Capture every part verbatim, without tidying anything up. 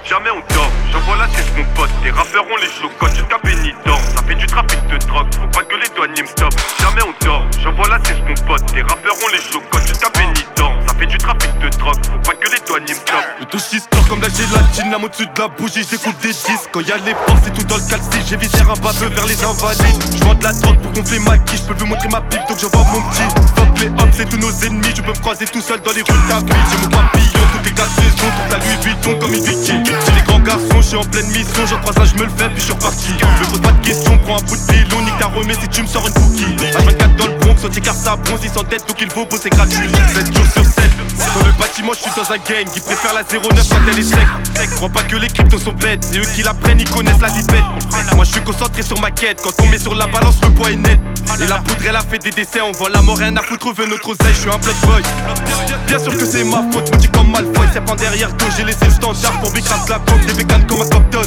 jamais on dort. J'envoie la cesse mon pote, les rappeurs ont les chocottes jusqu'à pénitent. Ça fait du trafic de drogue, faut pas que les douaniers me stoppent. Jamais on dort, j'envoie la cesse mon pote, les rappeurs ont les chocottes jusqu'à pénitent. Ça fait du trafic de drogue, faut pas que les douaniers me stoppent. Le touche histoire comme la gélatine, la au-dessus de la bougie, j'écoute des disques. Quand y'a les portes, c'est tout dans le calcif, j'ai visé un baveux vers les invalides. J'vends de la drogue pour gonfler ma quiche, j'peux vous montrer ma pipe donc j'envoie mon petit. Stop les hommes, c'est tous nos ennemis, je peux me croiser tout seul dans les rues de ta ville. J'ai mon papillon, toutes les gars saison, toute la Louis Vuitton comme une viking. J'ai des grands garçons, j'suis en pleine mission, j'en croise un, j'me le fais puis j'suis reparti. Me pose pas de questions, prends un bout de pilon, nique ta remets si tu me sors une cookie. H vingt-quatre dans le Bronx, on t'écarte sa bronze, ils s'entêtent donc il faut bosser gratuit. sept jours sur sept, dans le bâtiment j'suis dans un game qui préfère la zéro neuf quand elle est sec. Crois pas que les cryptos sont bêtes, c'est eux qui la prennent, ils connaissent la lipette. Moi j'suis concentré sur ma quête, quand on met sur la balance le poids est net. Et la poudre elle a fait des décès, on voit la mort, rien à foutre, veut notre oseille, j'suis un blood boy. Bien sûr que c'est ma faute, me dis comme Malfoy, c'est pas derrière dos, j'ai laissé le standard pour bicrase la coque, des bécanes comme un Compton.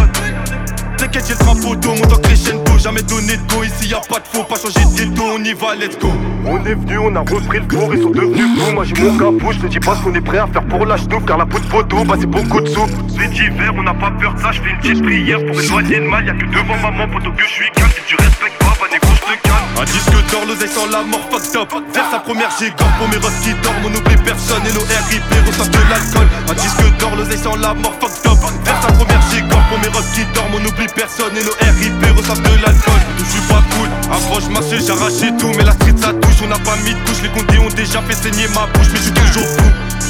T'inquiète, j'ai le drapeau d'eau, monte en crescendo, jamais donné de go, ici y'a pas de faux, pas changer de ghetto, on y va, let's go. On est venu, on a repris le cours, ils sont devenus fous. Moi j'ai mon capot, je te dis pas ce qu'on est prêt à faire pour la ch'touffe. Car la peau de photo, bah c'est beaucoup de sous. C'est d'hiver, on n'a pas peur de ça, je fais une petite prière pour éloigner le mal. Y'a que devant maman, poto que je suis calme. Si tu respectes pas, bah négo, je te calme. Un disque d'or, l'oseille sans la mort, fuck top. Vers sa première giga pour mes refs qui dorment, on n'oublie personne et nos R I P reçoivent de l'alcool. Un disque d'or, l'oseille sans la mort, fuck top. Vers sa première giga pour mes refs qui dorment, on n'oublie personne et nos R I P reçoivent de l'alcool. Je suis pas cool, avant je marchais, j'arrachais tout, mais la street ça touche, on n'a pas mis de couche. Les condés ont déjà fait saigner ma bouche, mais je suis toujours fou.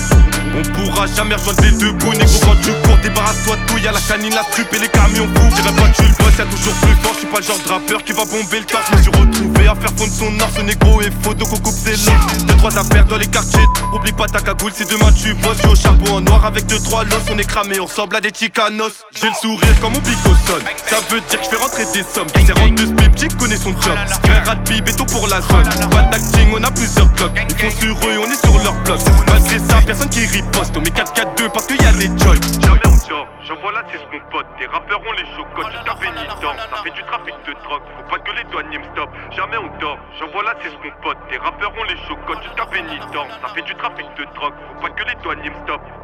On pourra jamais rejoindre les deux bouts. Négo quand tu cours, débarrasse-toi de tout. Y'a la canine, la stup et les camions fous. J'irai pas que tu le bosses, y'a toujours plus fort. J'suis pas le genre de rappeur qui va bomber le torse. Je me suis retrouvé à faire fondre son or. Ce négro est faux, donc on coupe ses locks. Deux trois affaires dans les quartiers. Oublie pas ta cagoule si demain tu bosses. J'suis au chapeau en noir avec deux trois losses. On est cramé, on ressemble à des chicanos. J'ai le sourire comme mon bico sonne. Ça veut dire que j'fais rentrer des sommes. C'est rentre de ce bip, j'y connais son job. Frère de bib, béton pour la zone. Pas d'acting, on a plusieurs blocs. Ils font sur eux, on est sur leur bloc. Malgré ça, personne qui riposte. On met quatre quatre deux parce qu'il y a les joy. Jamais on dort, j'envoie la cesse mon pote. Les rappeurs ont les chocottes jusqu'à pénitent. Ça fait du trafic de drogue, faut pas que les douaniers me stoppent. Jamais on dort, j'envoie la cesse mon pote. Les rappeurs ont les chocottes jusqu'à pénitent. Ça fait du trafic de drogue, faut pas que les douaniers me stoppent.